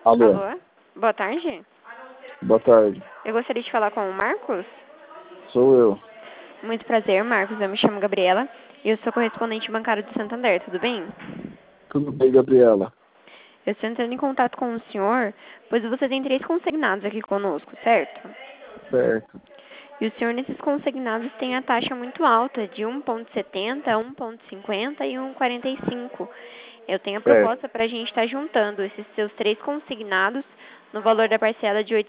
Alô, Alô? Boa tarde. boa tarde. Eu gostaria de falar com o Marcos. Sou eu. Muito prazer, Marcos. Eu me chamo Gabriela e eu sou correspondente bancário do Santander, tudo bem? Tudo bem, Gabriela? Eu estou entrando em contato com o senhor, pois você tem 3 consignados aqui conosco, certo? Certo. E o senhor, nesses consignados, tem a taxa muito alta, de 1,70, 1,50 e 1,45. Eu tenho a Certo. proposta para a gente estar juntando esses seus 3 consignados no valor da parcela de R$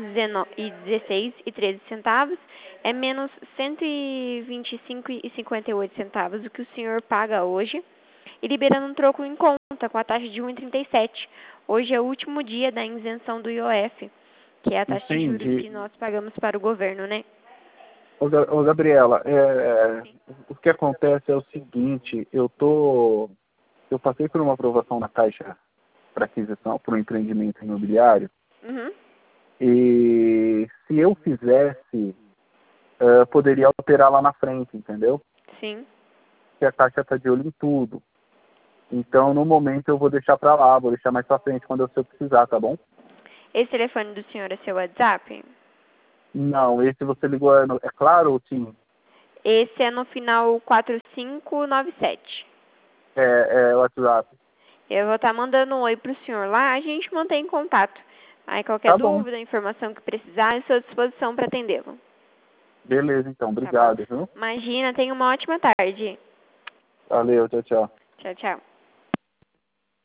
816,13, é menos R$ 125,58 o que o senhor paga hoje, e liberando um troco em conta com a taxa de 1,37. Hoje é o último dia da isenção do IOF, que é a taxa de juros Entendi. que nós pagamos para o governo, né? Ô, Gabriela, o que acontece é o seguinte, eu passei por uma aprovação na Caixa para aquisição, para um empreendimento imobiliário, Uhum. e se eu fizesse, poderia alterar lá na frente, entendeu? Sim. Porque a Caixa está de olho em tudo. Então, no momento, eu vou deixar para lá, vou deixar mais para frente quando eu precisar, tá bom? Esse telefone do senhor é seu WhatsApp? Não, esse você ligou, é claro ou sim? Esse é no final 4597. É WhatsApp. Eu vou estar mandando um oi pro senhor lá, a gente mantém contato. Aí qualquer Tá bom. dúvida, informação que precisar, eu estou à disposição para atendê-lo. Beleza, então. Tá bom? Obrigado, viu? Imagina, tenha uma ótima tarde. Valeu, tchau, tchau. Tchau, tchau.